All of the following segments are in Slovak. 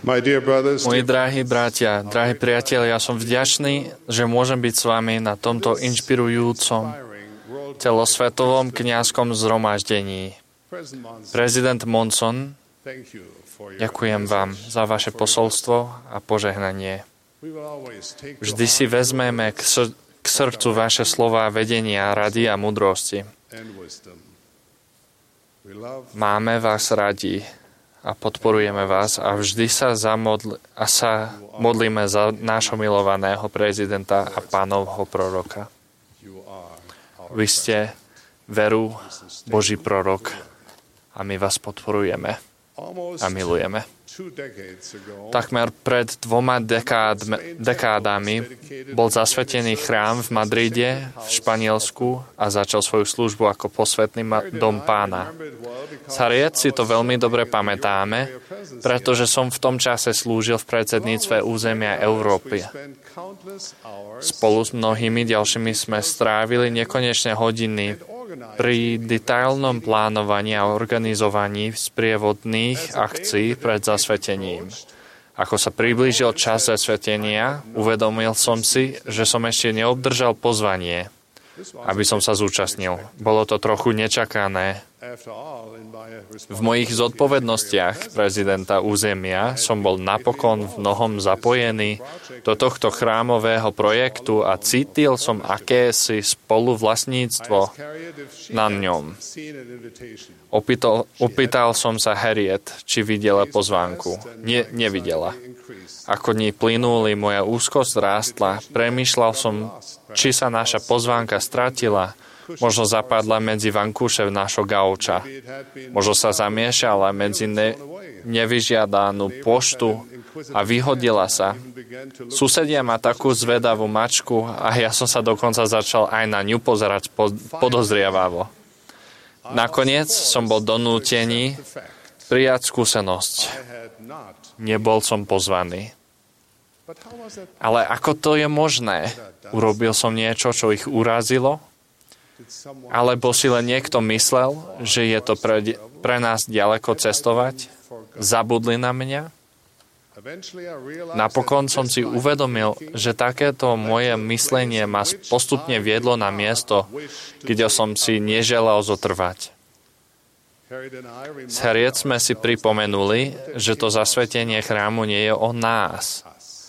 Moji drahí bratia, drahí priatelia, ja som vďačný, že môžem byť s vami na tomto inšpirujúcom celosvetovom kňazskom zhromaždení. Prezident Monson, ďakujem vám za vaše posolstvo a požehnanie. Vždy si vezmeme k srdcu vaše slová vedenia, rady a múdrosti. Máme vás radi a podporujeme vás a vždy sa modlíme za nášho milovaného prezidenta a pánovho proroka. Vy ste veru Boží prorok a my vás podporujeme a milujeme. Takmer pred 2 dekádami bol zasvetený chrám v Madride, v Španielsku a začal svoju službu ako posvätný dom Pána. Harriet si to veľmi dobre pamätáme, pretože som v tom čase slúžil v predsedníctve územia Európy. Spolu s mnohými ďalšími sme strávili nekonečné hodiny pri detailnom plánovaní a organizovaní sprievodných akcií pred zasvetením. Ako sa priblížil čas zasvetenia, uvedomil som si, že som ešte neobdržal pozvanie, aby som sa zúčastnil. Bolo to trochu nečakané. V mojich zodpovednostiach prezidenta územia som bol napokon v mnohom zapojený do tohto chrámového projektu a cítil som akési spoluvlastníctvo na ňom. Opýtal som sa Harriet, či videla pozvánku. Nevidela. Ako dní plynuli, moja úzkosť rástla. Premýšľal som, či sa naša pozvánka stratila. Možno zapadla medzi vankúše nášho gauča. Možno sa zamiešala medzi nevyžiadanú poštu a vyhodila sa. Susedia má takú zvedavú mačku a ja som sa dokonca začal aj na ňu pozerať podozrievavo. Nakoniec som bol donútený prijať skúsenosť. Nebol som pozvaný. Ale ako to je možné? Urobil som niečo, čo ich urazilo? Alebo si len niekto myslel, že je to pre nás ďaleko cestovať? Zabudli na mňa? Napokon som si uvedomil, že takéto moje myslenie ma postupne viedlo na miesto, kde som si neželal zotrvať. S Harriet sme si pripomenuli, že to zasvetenie chrámu nie je o nás.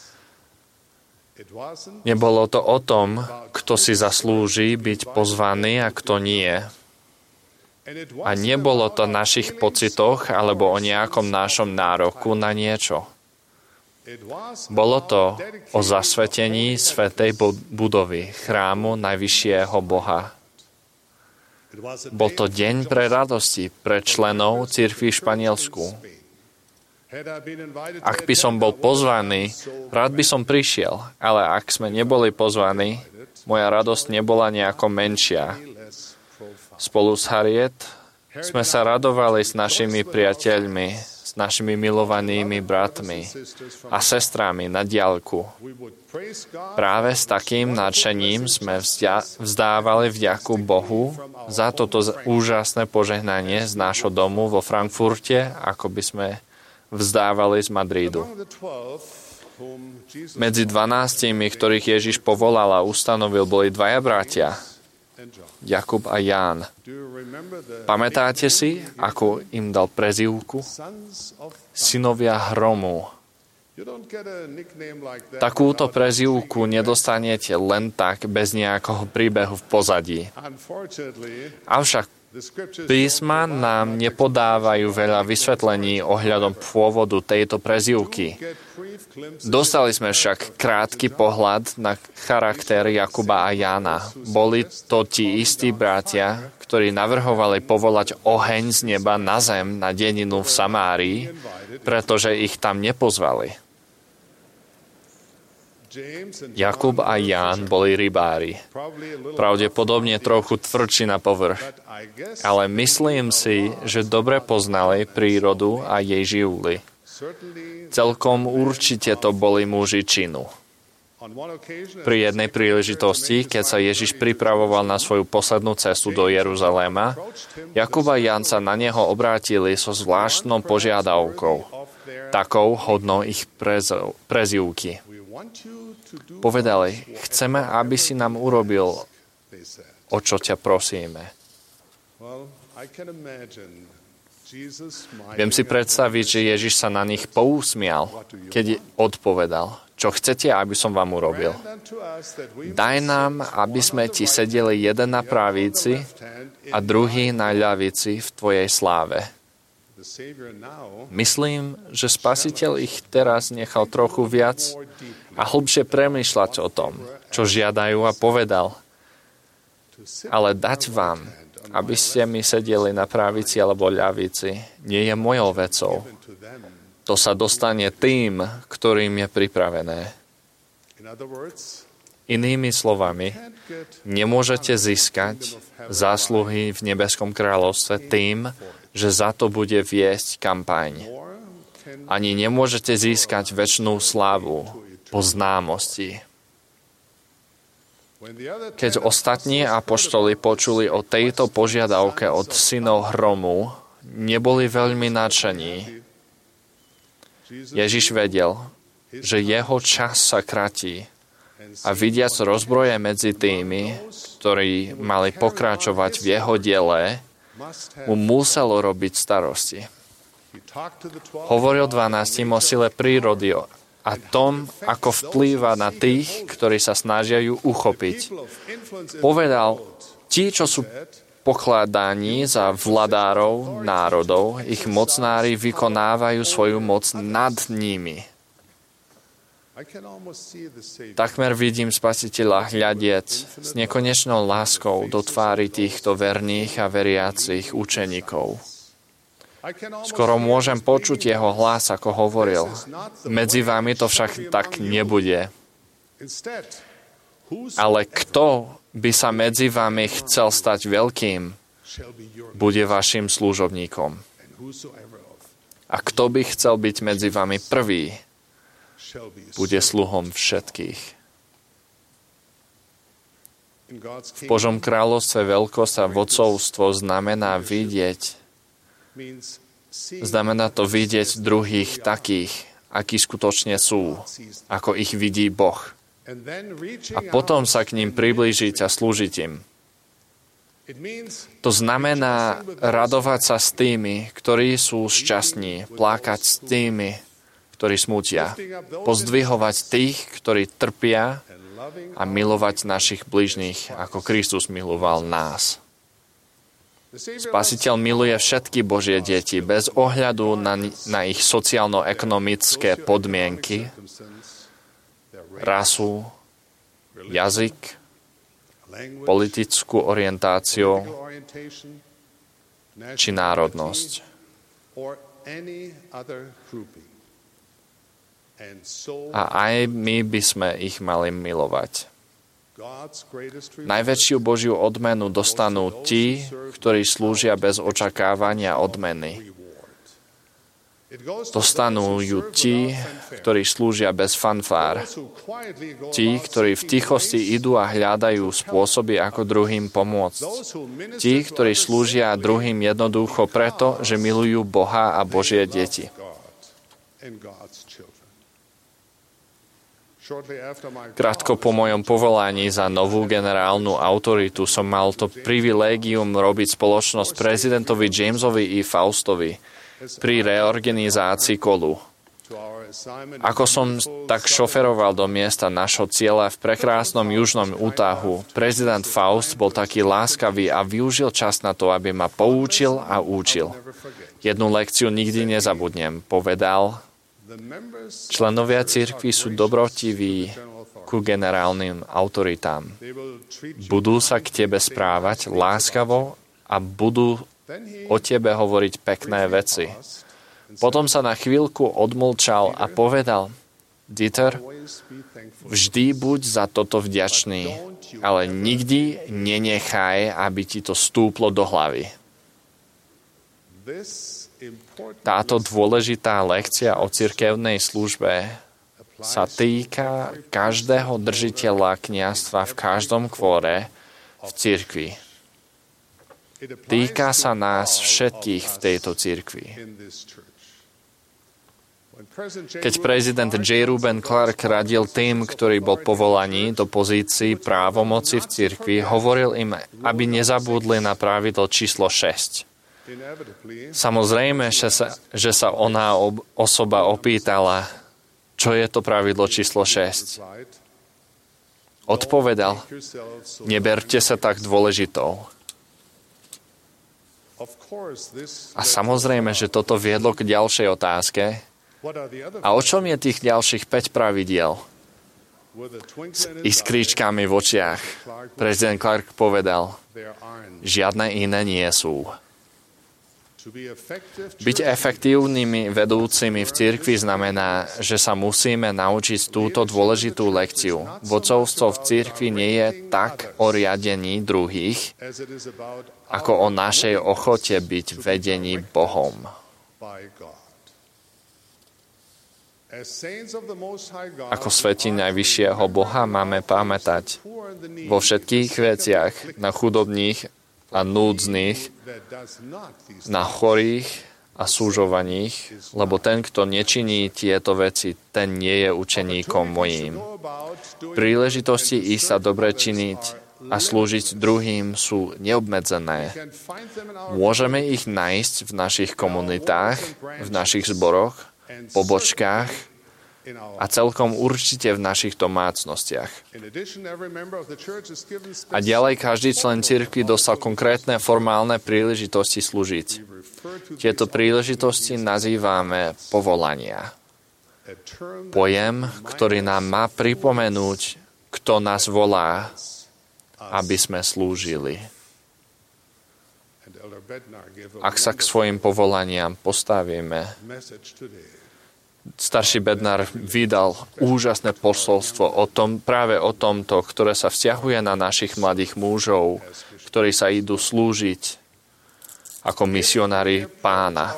Nebolo to o tom, kto si zaslúži byť pozvaný a kto nie. A nebolo to o našich pocitoch alebo o nejakom našom nároku na niečo. Bolo to o zasvetení svätej budovy, chrámu najvyššieho Boha. Bol to deň pre radosti pre členov cirkvi v Španielsku. Ak by som bol pozvaný, rád by som prišiel, ale ak sme neboli pozvaní, moja radosť nebola nejako menšia. Spolu s Harriet sme sa radovali s našimi priateľmi, s našimi milovanými bratmi a sestrami na diaľku. Práve s takým nadšením sme vzdávali vďaku Bohu za toto úžasné požehnanie z nášho domu vo Frankfurte, ako by sme vzdávali z Madridu. Medzi 12, ktorých Ježiš povolal a ustanovil, boli 2 bratia, Jakub a Ján. Pamätáte si, ako im dal prezývku? Synovia hromu. Takúto prezývku nedostanete len tak, bez nejakého príbehu v pozadí. Avšak písma nám nepodávajú veľa vysvetlení ohľadom pôvodu tejto prezývky. Dostali sme však krátky pohľad na charakter Jakuba a Jána. Boli to tí istí bratia, ktorí navrhovali povolať oheň z neba na zem na deninu v Samárii, pretože ich tam nepozvali. Jakub a Ján boli rybári. Pravdepodobne trochu tvrdší na povrch. Ale myslím si, že dobre poznali prírodu a jej živly. Celkom určite to boli muži činu. Pri jednej príležitosti, keď sa Ježiš pripravoval na svoju poslednú cestu do Jeruzaléma, Jakub a Ján sa na neho obrátili so zvláštnou požiadavkou. takou hodnou ich prezývky. Povedali, chceme, aby si nám urobil, o čo ťa prosíme. Viem si predstaviť, že Ježiš sa na nich pousmial, keď odpovedal, čo chcete, aby som vám urobil. Daj nám, aby sme ti sedeli jeden na pravici a druhý na ľavici v tvojej sláve. Myslím, že Spasiteľ ich teraz nechal trochu viac a hlbšie premýšľať o tom, čo žiadajú, a povedal, ale dať vám, aby ste mi sedeli na pravici alebo ľavici, nie je mojou vecou. To sa dostane tým, ktorým je pripravené. Inými slovami, nemôžete získať zásluhy v nebeskom kráľovstve tým, že za to bude viesť kampaň. Ani nemôžete získať večnú slávu po známosti. Keď ostatní apoštoli počuli o tejto požiadavke od synov hromu, neboli veľmi nadšení. Ježiš vedel, že jeho čas sa kratí a vidiac rozbroje medzi tými, ktorí mali pokračovať v jeho diele, mu muselo robiť starosti. Hovoril 12 o sile prírody a tom, ako vplýva na tých, ktorí sa snažia ju uchopiť. Povedal, tí, čo sú pokladaní za vladárov národov, ich mocnári vykonávajú svoju moc nad nimi. Takmer vidím Spasiteľa hľadiec s nekonečnou láskou do tvári týchto verných a veriacich učeníkov. Skoro môžem počuť jeho hlas, ako hovoril. Medzi vami to však tak nebude. Ale kto by sa medzi vami chcel stať veľkým, bude vašim služobníkom. A kto by chcel byť medzi vami prvý, bude sluhom všetkých. V Božom kráľovstve veľkosť a vodcovstvo znamená vidieť. Znamená to vidieť druhých takých, akí skutočne sú, ako ich vidí Boh. A potom sa k ním priblížiť a slúžiť im. To znamená radovať sa s tými, ktorí sú šťastní, plakať s tými, ktorí smútia, pozdvihovať tých, ktorí trpia a milovať našich bližných, ako Kristus miloval nás. Spasiteľ miluje všetky Božie deti bez ohľadu na ich sociálno-ekonomické podmienky, rasu, jazyk, politickú orientáciu či národnosť. A aj my by sme ich mali milovať. Najväčšiu Božiu odmenu dostanú tí, ktorí slúžia bez očakávania odmeny. Dostanú ju tí, ktorí slúžia bez fanfár. Tí, ktorí v tichosti idú a hľadajú spôsoby, ako druhým pomôcť. Tí, ktorí slúžia druhým jednoducho preto, že milujú Boha a Božie deti. Krátko po mojom povolaní za novú generálnu autoritu som mal to privilégium robiť spoločnosť prezidentovi Jamesovi i Faustovi pri reorganizácii kolu. Ako som tak šoferoval do miesta našho cieľa v prekrásnom južnom útahu, prezident Faust bol taký láskavý a využil čas na to, aby ma poučil a učil. Jednu lekciu nikdy nezabudnem. Povedal: členovia cirkvi sú dobrotiví ku generálnym autoritám. Budú sa k tebe správať láskavo a budú o tebe hovoriť pekné veci. Potom sa na chvíľku odmlčal a povedal: Dieter, vždy buď za toto vďačný, ale nikdy nenechaj, aby ti to stúplo do hlavy. Táto dôležitá lekcia o cirkevnej službe sa týka každého držiteľa kňazstva v každom kvóre v cirkvi. Týka sa nás všetkých v tejto cirkvi. Keď prezident J. Reuben Clark radil tým, ktorý bol povolaní do pozícií právomoci v cirkvi, hovoril im, aby nezabudli na pravidlo číslo 6. Samozrejme, že sa ona osoba opýtala, čo je to pravidlo číslo 6. Odpovedal, neberte sa tak dôležitou. A samozrejme, že toto viedlo k ďalšej otázke. A o čom je tých ďalších 5 pravidiel? S iskričkami v očiach. Prezident Clark povedal, žiadne iné nie sú. Byť efektívnymi vedúcimi v cirkvi znamená, že sa musíme naučiť túto dôležitú lekciu. Vodcovstvo v cirkvi nie je tak o riadení druhých, ako o našej ochote byť vedení Bohom. Ako svätí najvyššieho Boha máme pamätať vo všetkých veciach na chudobných a núdznych, na chorých a súžovaných, lebo ten, kto nečiní tieto veci, ten nie je učeníkom mojím. Príležitosti ísť sa dobre činiť a slúžiť druhým sú neobmedzené. Môžeme ich nájsť v našich komunitách, v našich zboroch, pobočkách a celkom určite v našich domácnostiach. A ďalej každý člen cirkvi dostal konkrétne formálne príležitosti slúžiť. Tieto príležitosti nazývame povolania. Pojem, ktorý nám má pripomenúť, kto nás volá, aby sme slúžili. Ak sa k svojim povolaniam postavíme, starší Bednar vydal úžasné posolstvo práve o tomto, ktoré sa vzťahuje na našich mladých mužov, ktorí sa idú slúžiť ako misionári Pána.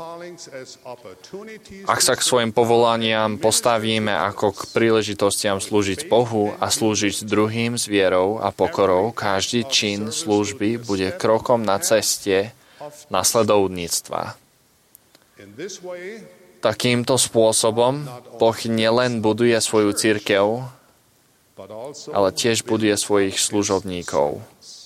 Ak sa k svojim povolaniam postavíme ako k príležitostiam slúžiť Bohu a slúžiť druhým s vierou a pokorou, každý čin služby bude krokom na ceste nasledovníctva. Takýmto spôsobom Boh nielen buduje svoju cirkev, ale tiež buduje svojich služobníkov.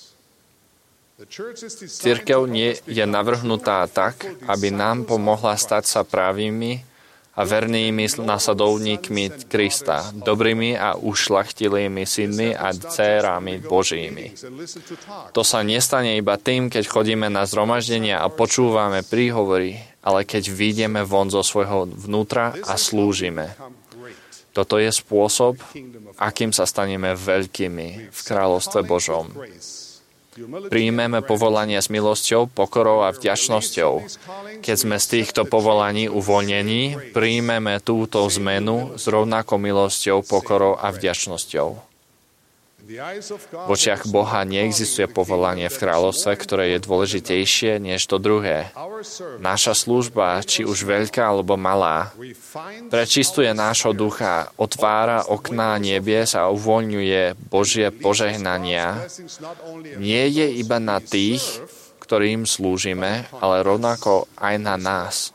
Cirkev je navrhnutá tak, aby nám pomohla stať sa pravými a vernými nasledovníkmi Krista, dobrými a ušľachtilými synmi a dcérami Božími. To sa nestane iba tým, keď chodíme na zhromaždenia a počúvame príhovory, ale keď vyjdeme von zo svojho vnútra a slúžime. Toto je spôsob, akým sa staneme veľkými v kráľovstve Božom. Príjmeme povolanie s milosťou, pokorou a vďačnosťou. Keď sme z týchto povolaní uvoľnení, príjmeme túto zmenu s rovnakou milosťou, pokorou a vďačnosťou. V očiach Boha neexistuje povolanie v kráľovstve, ktoré je dôležitejšie než to druhé. Naša služba, či už veľká alebo malá, prečistuje nášho ducha, otvára okná nebies a uvoľňuje Božie požehnania. Nie je iba na tých, ktorým slúžime, ale rovnako aj na nás.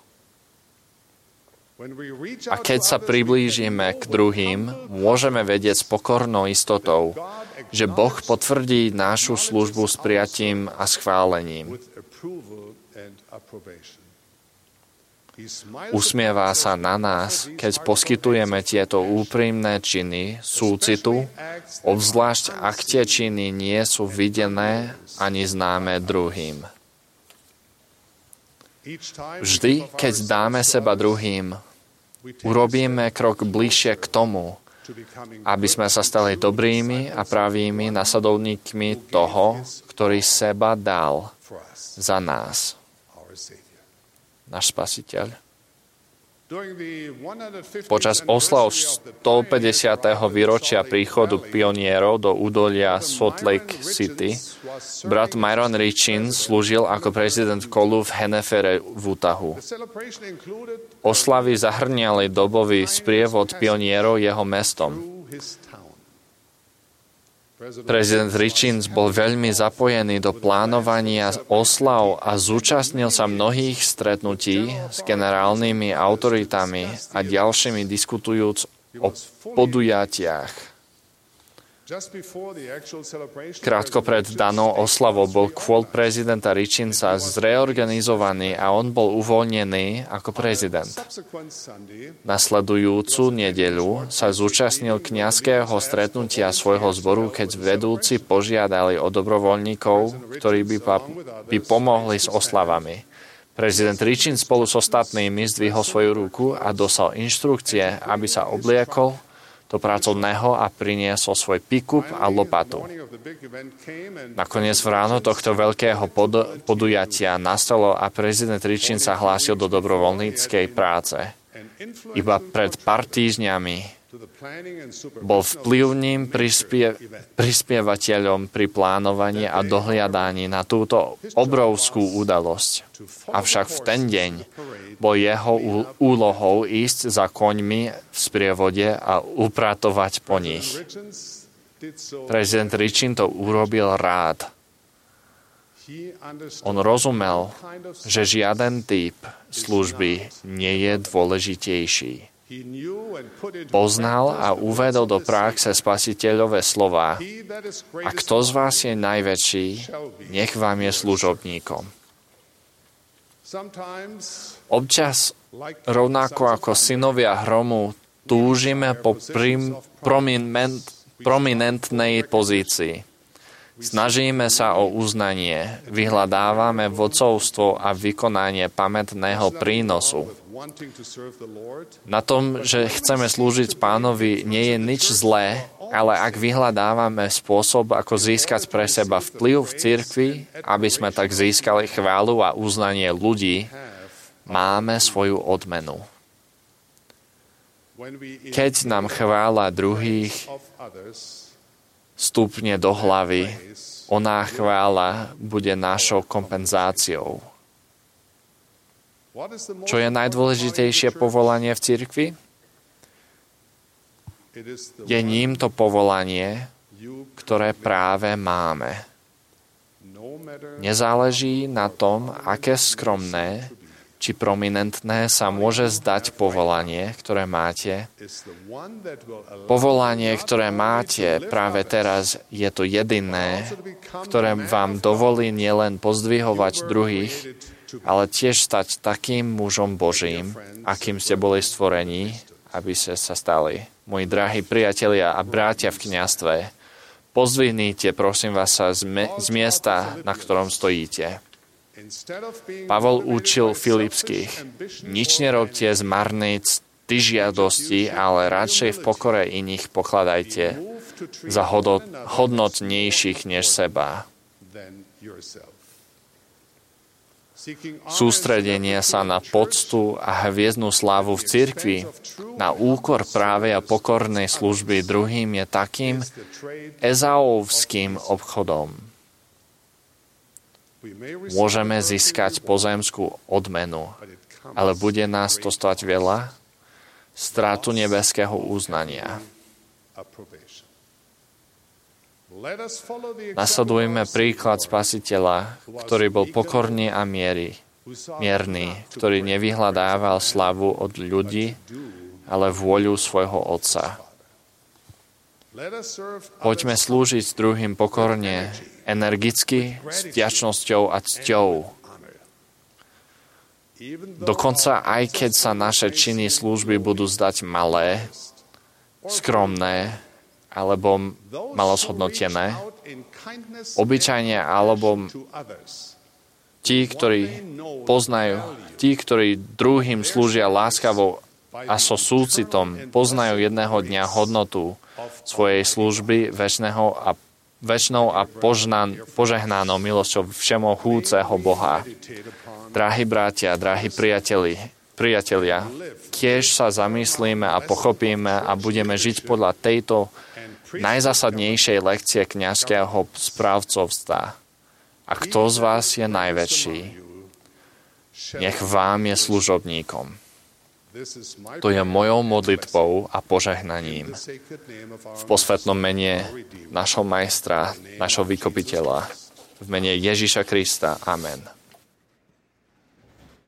A keď sa priblížime k druhým, môžeme vedieť s pokornou istotou, že Boh potvrdí našu službu s prijatím a schválením. Usmievá sa na nás, keď poskytujeme tieto úprimné činy súcitu, obzvlášť ak tie činy nie sú videné ani známe druhým. Vždy, keď dáme seba druhým, urobíme krok bližšie k tomu, aby sme sa stali dobrými a pravými nasledovníkmi toho, ktorý seba dal za nás. Náš Spasiteľ. Počas oslav 150. výročia príchodu pionierov do údolia Salt Lake City brat Myron Richin slúžil ako prezident kolu v Hennefere v Utahu. Oslavy zahrňali dobový sprievod pionierov jeho mestom. Prezident Richins bol veľmi zapojený do plánovania oslav a zúčastnil sa mnohých stretnutí s generálnymi autoritami a ďalšími diskutujúc o podujatiach. Krátko pred danou oslavou bol kvôlt prezidenta Richinsa zreorganizovaný a on bol uvoľnený ako prezident. Nasledujúcu nedeľu sa zúčastnil kňazského stretnutia svojho zboru, keď vedúci požiadali o dobrovoľníkov, ktorí by pomohli s oslavami. Prezident Richins spolu s ostatnými zdvihol svoju ruku a dostal inštrukcie, aby sa obliekol do pracovného a priniesol svoj pikup a lopatu. Nakoniec v ráno tohto veľkého podujatia nastalo a prezident Richins sa hlásil do dobrovoľníckej práce. Iba pred pár týždňami bol vplyvným prispievateľom pri plánovaní a dohliadaní na túto obrovskú udalosť. Avšak v ten deň bol jeho úlohou ísť za koňmi v sprievode a upratovať po nich. Prezident Richin to urobil rád. On rozumel, že žiaden typ služby nie je dôležitejší. Poznal a uvedol do praxe spasiteľové slová: a kto z vás je najväčší, nech vám je služobníkom. Občas, rovnako ako synovia hromu, túžime po prominentnej pozícii. Snažíme sa o uznanie, vyhľadávame vodcovstvo a vykonanie pamätného prínosu. Na tom, že chceme slúžiť Pánovi, nie je nič zlé, ale ak vyhľadávame spôsob, ako získať pre seba vplyv v cirkvi, aby sme tak získali chválu a uznanie ľudí, máme svoju odmenu. Keď nám chvála druhých stupne do hlavy, oná chvála bude našou kompenzáciou. Čo je najdôležitejšie povolanie v cirkvi? Je ním to povolanie, ktoré práve máme. Nezáleží na tom, aké skromné či prominentné sa môže zdať povolanie, ktoré máte. Povolanie, ktoré máte práve teraz, je to jediné, ktoré vám dovolí nielen pozdvihovať druhých, ale tiež stať takým mužom Božím, akým ste boli stvorení, aby ste sa stali. Moji drahí priatelia a bratia v kňazstve, pozdvihnite, prosím vás, sa z miesta, na ktorom stojíte. Pavol učil Filipských: nič nerobte z marnej cti žiadosti, ale radšej v pokore iných pokladajte za hodnotnejších než seba. Sústredenie sa na poctu a hviezdnu slávu v cirkvi na úkor práve a pokornej služby druhým je takým ezaovským obchodom. Môžeme získať pozemskú odmenu, ale bude nás to stať veľa, strátu nebeského uznania. Nasledujme príklad Spasiteľa, ktorý bol pokorný a mierny, ktorý nevyhľadával slavu od ľudí, ale vôľu svojho Otca. Poďme slúžiť druhým pokorne, energicky, s vďačnosťou a cťou. Dokonca aj keď sa naše činy služby budú zdať malé, skromné alebo maloshodnotené, obyčajne alebo tí, ktorí druhým slúžia láskavo a so súcitom, poznajú jedného dňa hodnotu svojej služby večnou a požehnanou milosťou všemohúceho Boha. Drahí bratia, drahí priatelia, tiež sa zamyslíme a pochopíme a budeme žiť podľa tejto najzásadnejšej lekcie kňazského správcovstva. A kto z vás je najväčší? Nech vám je služobníkom. To je mojou modlitbou a požehnaním v posvätnom mene našho majstra, našho vykupiteľa, v mene Ježiša Krista. Amen.